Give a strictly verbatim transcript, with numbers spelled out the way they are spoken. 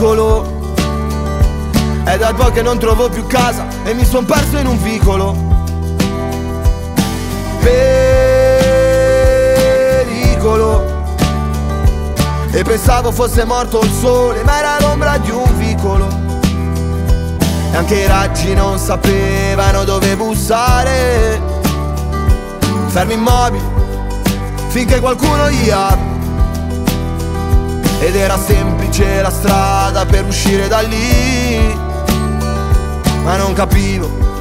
pericolo. È da un po' che non trovo più casa e mi son perso in un vicolo. Pericolo. E pensavo fosse morto il sole, ma era l'ombra di un vicolo. E anche i raggi non sapevano dove bussare. Fermi immobili finché qualcuno gli apre. Ed era semplice la strada per uscire da lì, ma non capivo